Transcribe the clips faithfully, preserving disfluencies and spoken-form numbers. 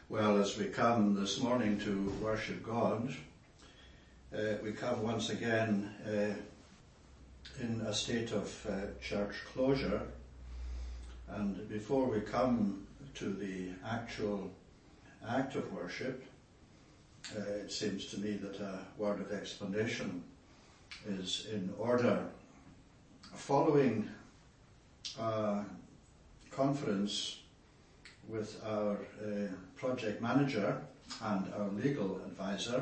Well, as we come this morning to worship God, uh, we come once again uh, in a state of uh, church closure. And before we come to the actual act of worship, uh, it seems to me that a word of explanation is in order. Following a conference with our uh, project manager and our legal advisor,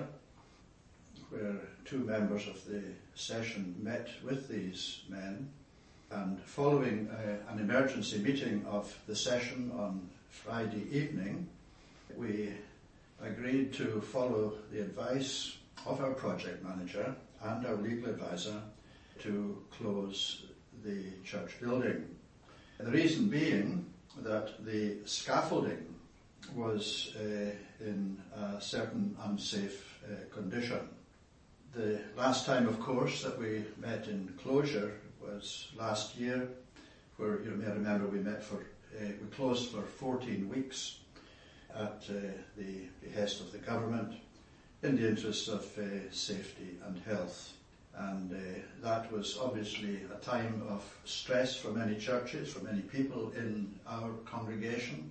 where two members of the session met with these men, and following uh, an emergency meeting of the session on Friday evening, we agreed to follow the advice of our project manager and our legal advisor to close the church building. The reason being that the scaffolding was uh, in a certain unsafe uh, condition. The last time, of course, that we met in closure was last year, where you may remember we met for, uh, we closed for fourteen weeks at uh, the behest of the government in the interests of uh, safety and health. And uh, that was obviously a time of stress for many churches, for many people in our congregation.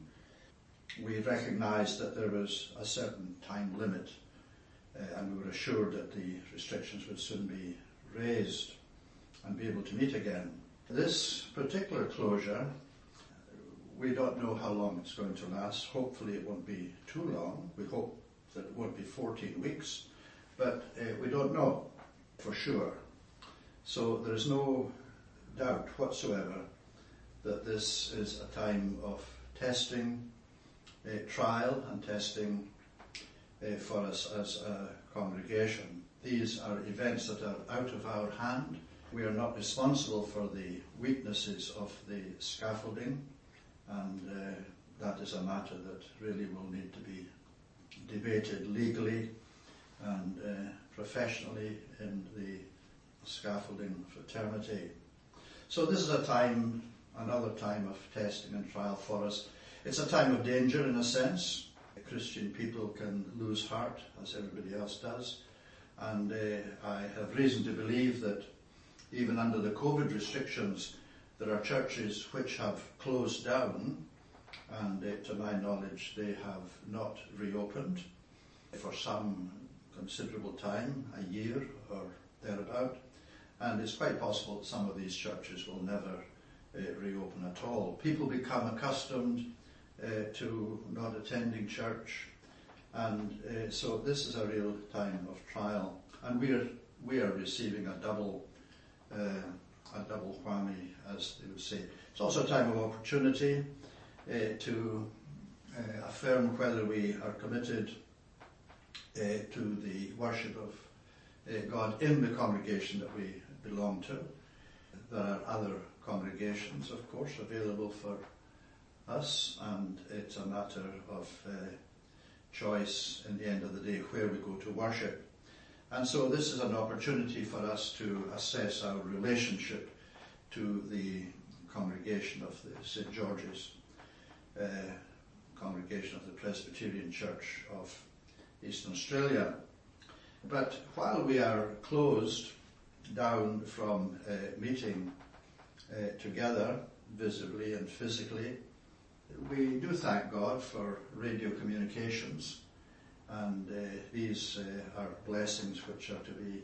We recognised that there was a certain time limit, uh, and we were assured that the restrictions would soon be raised and be able to meet again. This particular closure, we don't know how long it's going to last. Hopefully it won't be too long. We hope that it won't be fourteen weeks, but uh, we don't know for sure. So there is no doubt whatsoever that this is a time of testing, uh, trial and testing uh, for us as a congregation. These are events that are out of our hand. We are not responsible for the weaknesses of the scaffolding, and uh, that is a matter that really will need to be debated legally and uh, professionally in the scaffolding fraternity. So this is a time, another time of testing and trial for us. It's a time of danger in a sense. Christian people can lose heart, as everybody else does. And uh, I have reason to believe that even under the COVID restrictions, there are churches which have closed down, and uh, to my knowledge they have not reopened for some considerable time, a year or thereabout, and it's quite possible that some of these churches will never uh, reopen at all. People become accustomed uh, to not attending church, and uh, so this is a real time of trial, and we are we are receiving a double uh, a double whammy, as they would say. It's also a time of opportunity uh, to uh, affirm whether we are committed Uh, to the worship of uh, God in the congregation that we belong to. There are other congregations, of course, available for us, and it's a matter of uh, choice in the end of the day where we go to worship. And so this is an opportunity for us to assess our relationship to the congregation of the Saint George's uh, congregation of the Presbyterian Church of Eastern Australia. But while we are closed down from uh, meeting uh, together, visibly and physically, we do thank God for radio communications, and uh, these uh, are blessings which are to be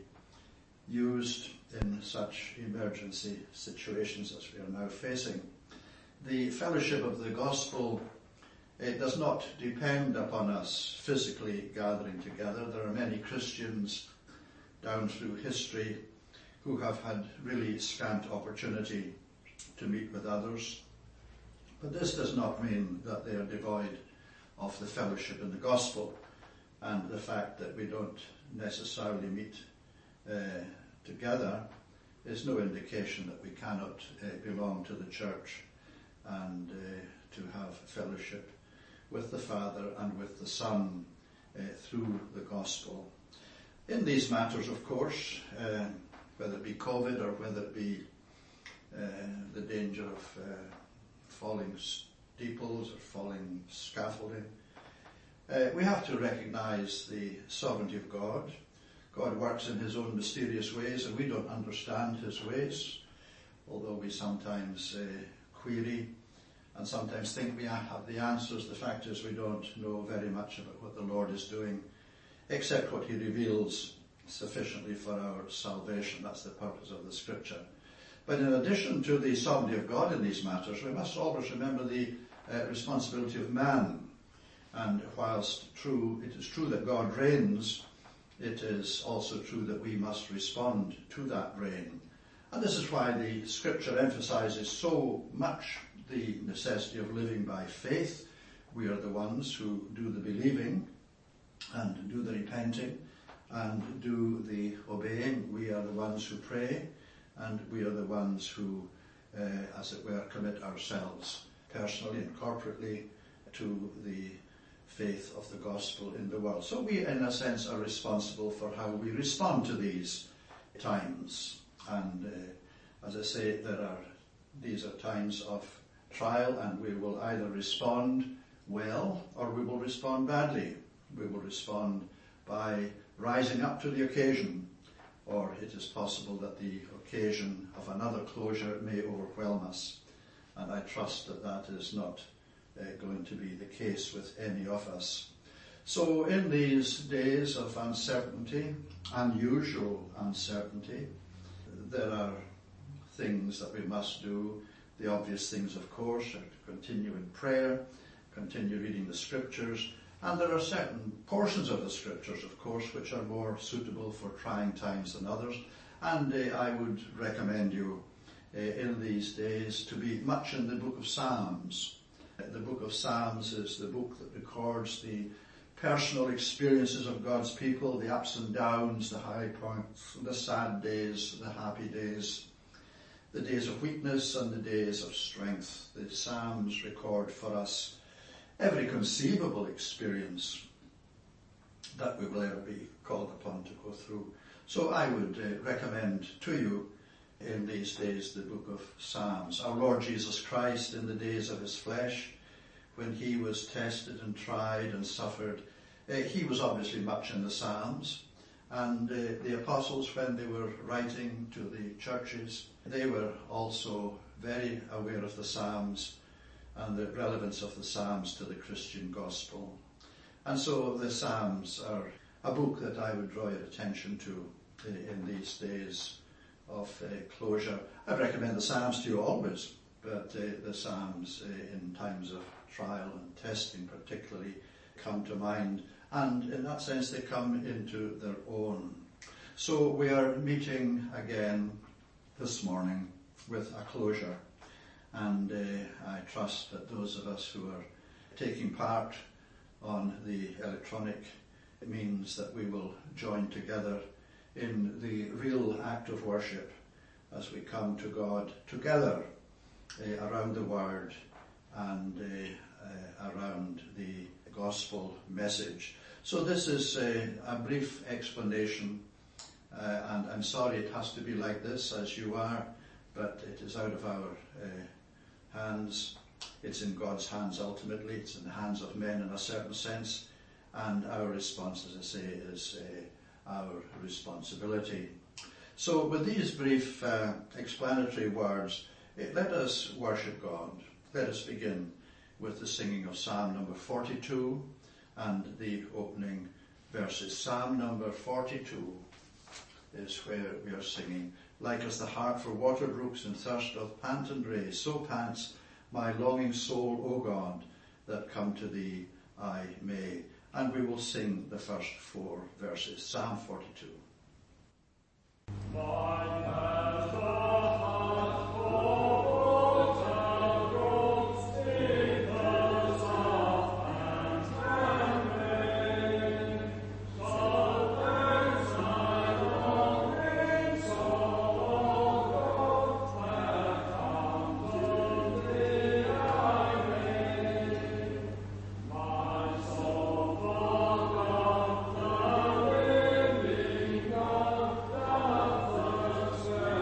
used in such emergency situations as we are now facing. The fellowship of the gospel, it does not depend upon us physically gathering together. There are many Christians down through history who have had really scant opportunity to meet with others. But this does not mean that they are devoid of the fellowship in the gospel, and the fact that we don't necessarily meet uh, together is no indication that we cannot uh, belong to the church and uh, to have fellowship with the Father and with the Son uh, through the gospel. In these matters, of course, uh, whether it be COVID or whether it be uh, the danger of uh, falling steeples or falling scaffolding, Uh, we have to recognize the sovereignty of God. God works in his own mysterious ways, and we don't understand his ways, although we sometimes uh, query and sometimes think we have the answers. The fact is we don't know very much about what the Lord is doing, except what he reveals sufficiently for our salvation. That's the purpose of the Scripture. But in addition to the sovereignty of God in these matters, we must always remember the uh, responsibility of man. And whilst true, it is true that God reigns, it is also true that we must respond to that reign. And this is why the Scripture emphasizes so much the necessity of living by faith. We are the ones who do the believing and do the repenting and do the obeying. We are the ones who pray, and we are the ones who, uh, as it were, commit ourselves personally and corporately to the faith of the gospel in the world. So we, in a sense, are responsible for how we respond to these times. And uh, as I say, there are these are times of trial, and we will either respond well or we will respond badly. We will respond by rising up to the occasion, or it is possible that the occasion of another closure may overwhelm us. And I trust that that is not uh, going to be the case with any of us. So in these days of uncertainty, unusual uncertainty, there are things that we must do. The obvious things, of course, are to continue in prayer, continue reading the Scriptures, and there are certain portions of the Scriptures, of course, which are more suitable for trying times than others. And uh, I would recommend you uh, in these days to be much in the book of Psalms. Uh, the book of Psalms is the book that records the personal experiences of God's people, the ups and downs, the high points, the sad days, the happy days, the days of weakness and the days of strength. The Psalms record for us every conceivable experience that we will ever be called upon to go through. So I would uh, recommend to you in these days the book of Psalms. Our Lord Jesus Christ, in the days of his flesh, when he was tested and tried and suffered, uh, he was obviously much in the Psalms. And uh, the apostles, when they were writing to the churches, they were also very aware of the Psalms and the relevance of the Psalms to the Christian gospel. And so the Psalms are a book that I would draw your attention to in, in these days of uh, closure. I recommend the Psalms to you always, but uh, the Psalms uh, in times of trial and testing particularly come to mind, and in that sense they come into their own. So we are meeting again this morning with a closure. And uh, I trust that those of us who are taking part on the electronic means that we will join together in the real act of worship as we come to God together uh, around the Word and uh, uh, around the gospel message. So this is uh, a brief explanation, uh, and I'm sorry it has to be like this as you are, but it is out of our uh, hands. It's in God's hands ultimately. It's in the hands of men in a certain sense, and our response, as I say, is uh, our responsibility. So with these brief uh, explanatory words, uh, let us worship God. Let us begin with the singing of Psalm number forty-two and the opening verses. Psalm number forty-two is where we are singing. Like as the hart for water brooks in thirst doth pant and race, so pants my longing soul, O God, that come to thee I may. And we will sing the first four verses. Psalm forty-two. Mine as the hart for water brooks in thirst of pant and rain, so pants my longing soul, that come to thee I may. My soul forgot the living God, the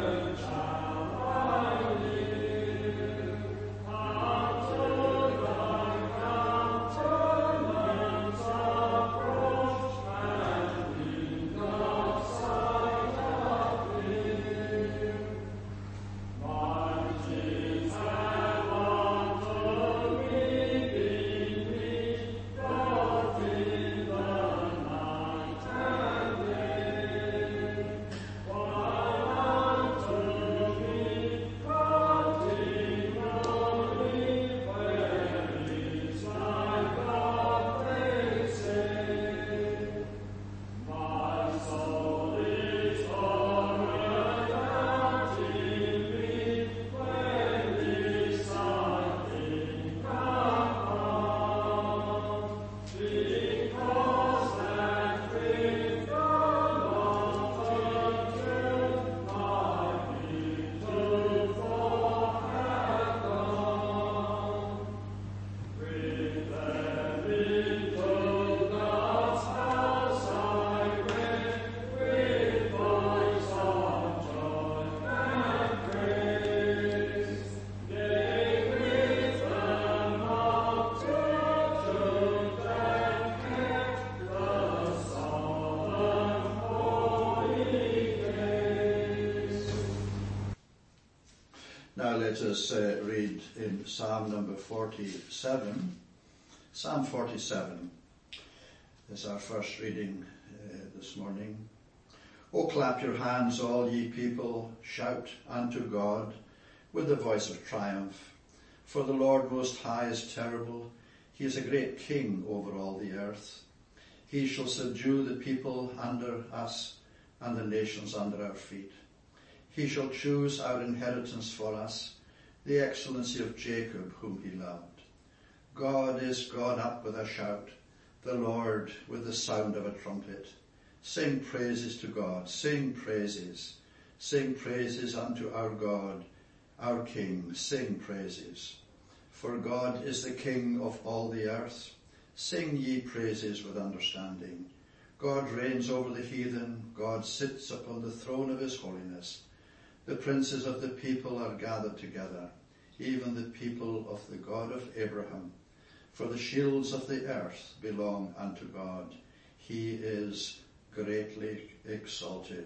let us uh, read in Psalm number forty-seven. Psalm forty-seven is our first reading uh, this morning. O clap your hands, all ye people, shout unto God with the voice of triumph. For the Lord Most High is terrible. He is a great king over all the earth. He shall subdue the people under us and the nations under our feet. He shall choose our inheritance for us, the excellency of Jacob whom he loved. God is gone up with a shout, the Lord with the sound of a trumpet. Sing praises to God, sing praises, sing praises unto our God, our King, sing praises. For God is the King of all the earth. Sing ye praises with understanding. God reigns over the heathen, God sits upon the throne of his holiness. The princes of the people are gathered together, even the people of the God of Abraham. For the shields of the earth belong unto God. He is greatly exalted.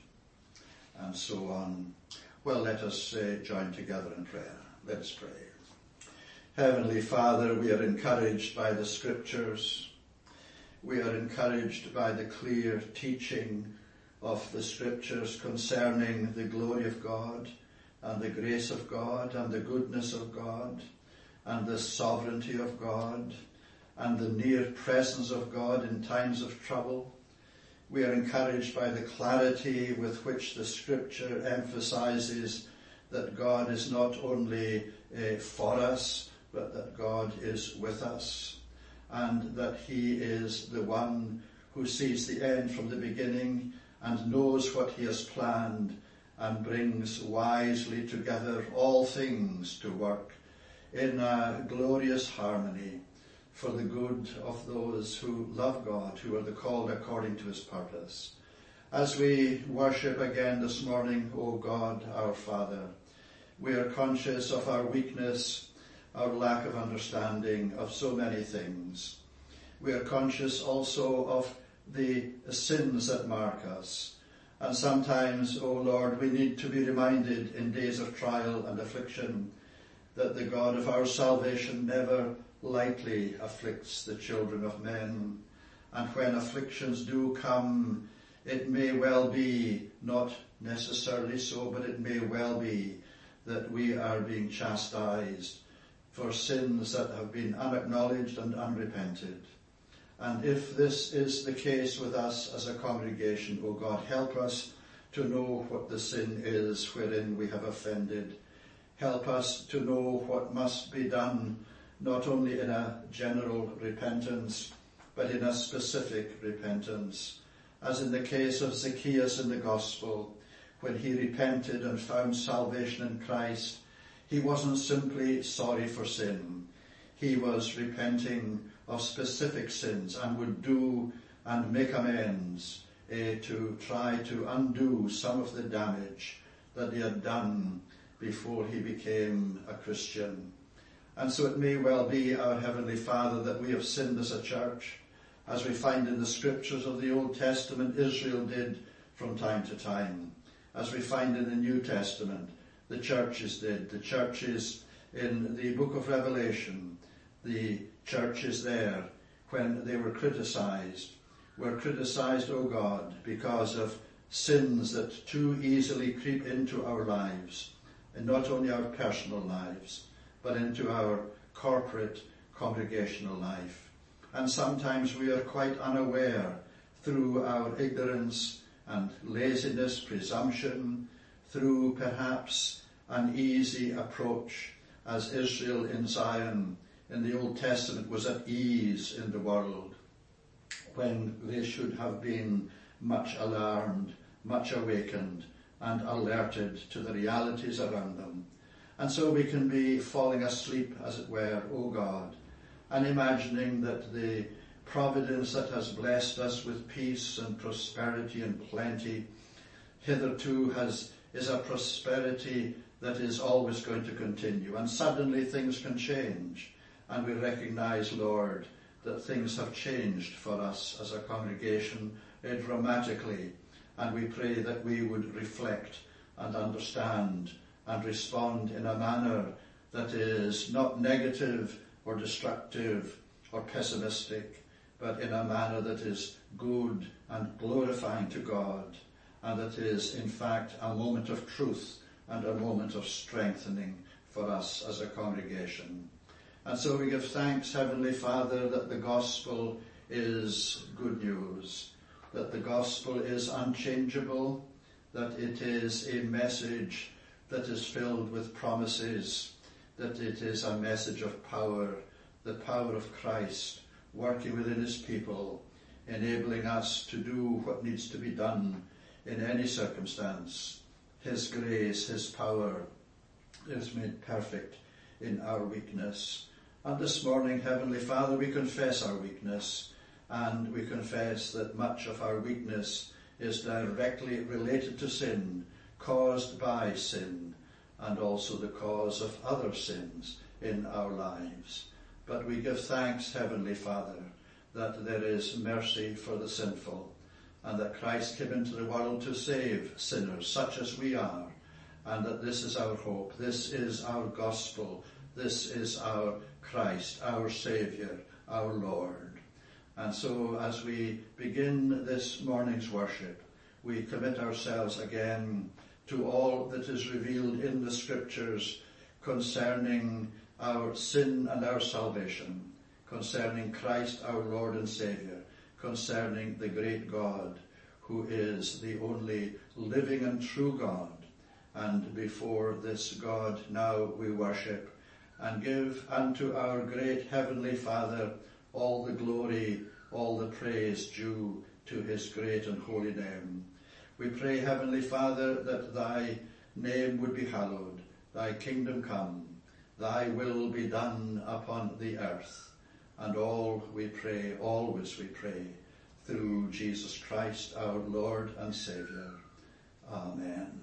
And so on. Well, let us uh, join together in prayer. Let us pray. Heavenly Father, we are encouraged by the Scriptures. We are encouraged by the clear teaching of the Scriptures concerning the glory of God and the grace of God and the goodness of God and the sovereignty of God and the near presence of God in times of trouble. We are encouraged by the clarity with which the Scripture emphasizes that God is not only uh, for us, but that God is with us, and that he is the one who sees the end from the beginning and knows what he has planned and brings wisely together all things to work in a glorious harmony for the good of those who love God, who are the called according to his purpose. As we worship again this morning, O God, our Father, we are conscious of our weakness, our lack of understanding of so many things. We are conscious also of the sins that mark us. And sometimes, O Lord, we need to be reminded in days of trial and affliction that the God of our salvation never lightly afflicts the children of men. And when afflictions do come, it may well be, not necessarily so, but it may well be that we are being chastised for sins that have been unacknowledged and unrepented. And if this is the case with us as a congregation, O God, help us to know what the sin is wherein we have offended. Help us to know what must be done, not only in a general repentance, but in a specific repentance. As in the case of Zacchaeus in the Gospel, when he repented and found salvation in Christ, he wasn't simply sorry for sin. He was repenting of specific sins and would do and make amends uh, to try to undo some of the damage that he had done before he became a Christian. And so it may well be, our Heavenly Father, that we have sinned as a church, as we find in the Scriptures of the Old Testament Israel did from time to time, as we find in the New Testament the churches did, the churches in the book of Revelation, the churches there, when they were criticized, were criticized, O God, because of sins that too easily creep into our lives, and not only our personal lives, but into our corporate congregational life. And sometimes we are quite unaware through our ignorance and laziness, presumption, through perhaps an easy approach, as Israel in Zion in the Old Testament was at ease in the world, when they should have been much alarmed, much awakened, and alerted to the realities around them. And so we can be falling asleep, as it were, O God, and imagining that the providence that has blessed us with peace and prosperity and plenty hitherto has is a prosperity that is always going to continue. And suddenly things can change. And we recognize, Lord, that things have changed for us as a congregation uh, dramatically. And we pray that we would reflect and understand and respond in a manner that is not negative or destructive or pessimistic, but in a manner that is good and glorifying to God, and that is in fact a moment of truth and a moment of strengthening for us as a congregation. And so we give thanks, Heavenly Father, that the gospel is good news, that the gospel is unchangeable, that it is a message that is filled with promises, that it is a message of power, the power of Christ working within his people, enabling us to do what needs to be done in any circumstance. His grace, his power is made perfect in our weakness. And this morning, Heavenly Father, we confess our weakness, and we confess that much of our weakness is directly related to sin, caused by sin, and also the cause of other sins in our lives. But we give thanks, Heavenly Father, that there is mercy for the sinful, and that Christ came into the world to save sinners such as we are, and that this is our hope, this is our gospel, this is our Christ, our Saviour, our Lord. And so as we begin this morning's worship, we commit ourselves again to all that is revealed in the Scriptures concerning our sin and our salvation, concerning Christ our Lord and Saviour, concerning the great God who is the only living and true God. And before this God now we worship and give unto our great Heavenly Father all the glory, all the praise due to his great and holy name. We pray, Heavenly Father, that thy name would be hallowed, thy kingdom come, thy will be done upon the earth. And all we pray, always we pray, through Jesus Christ, our Lord and Saviour. Amen.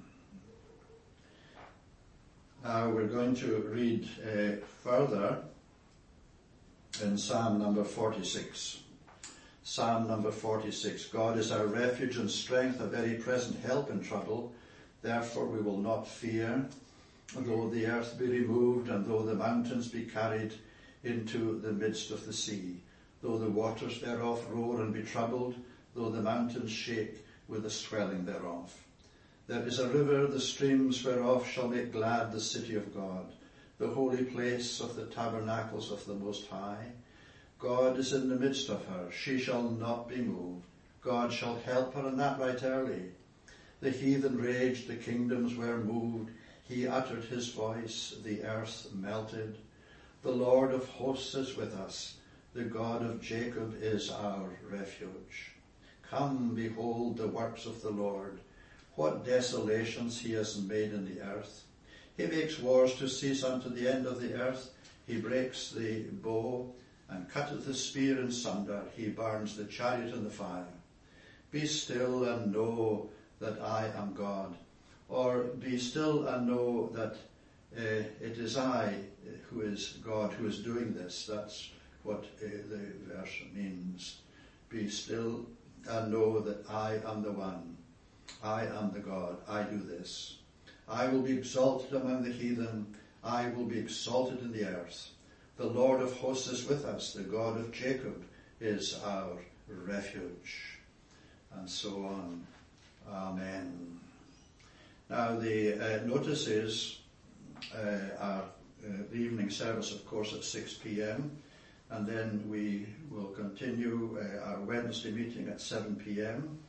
Now we're going to read uh, further in Psalm number forty-six. Psalm number forty-six. God is our refuge and strength, a very present help in trouble. Therefore we will not fear, though the earth be removed, and though the mountains be carried into the midst of the sea, though the waters thereof roar and be troubled, though the mountains shake with the swelling thereof. There is a river, the streams whereof shall make glad the city of God, the holy place of the tabernacles of the Most High. God is in the midst of her, she shall not be moved. God shall help her, and that right early. The heathen raged, the kingdoms were moved. He uttered his voice, the earth melted. The Lord of hosts is with us. The God of Jacob is our refuge. Come, behold the works of the Lord. What desolations he has made in the earth. He makes wars to cease unto the end of the earth. He breaks the bow and cutteth the spear in sunder. He burns the chariot in the fire. Be still and know that I am God. Or be still and know that uh, it is I who is God who is doing this. That's what uh, the verse means. Be still and know that I am the one. I am the God. I do this. I will be exalted among the heathen. I will be exalted in the earth. The Lord of hosts is with us. The God of Jacob is our refuge. And so on. Amen. Now the uh, notice is uh, our uh, the evening service, of course, at six p.m. and then we will continue uh, our Wednesday meeting at seven p.m.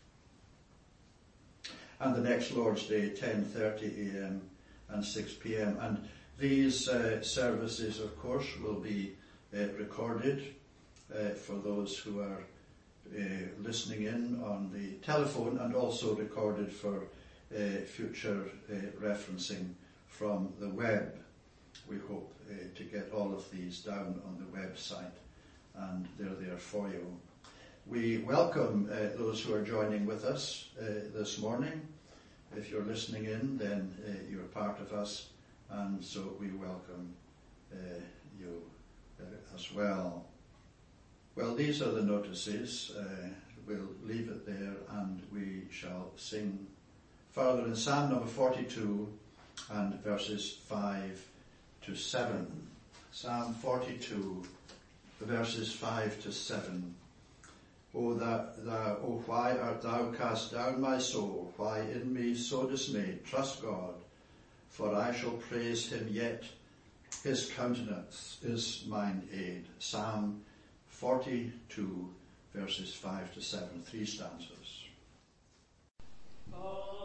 and the next Lord's Day, ten thirty a.m. and six p.m. And these uh, services, of course, will be uh, recorded uh, for those who are uh, listening in on the telephone, and also recorded for uh, future uh, referencing from the web. We hope uh, to get all of these down on the website, and they're there for you. We welcome uh, those who are joining with us uh, this morning. If you're listening in, then uh, you're part of us, and so we welcome uh, you uh, as well. Well, these are the notices. Uh, we'll leave it there, and we shall sing further in Psalm number forty-two, and verses five to seven. Psalm forty-two, verses five to seven. O that thou, O why art thou cast down, my soul? Why in me so dismayed? Trust God, for I shall praise him yet. His countenance is mine aid. Psalm forty-two, verses five to seven, three stanzas. Oh.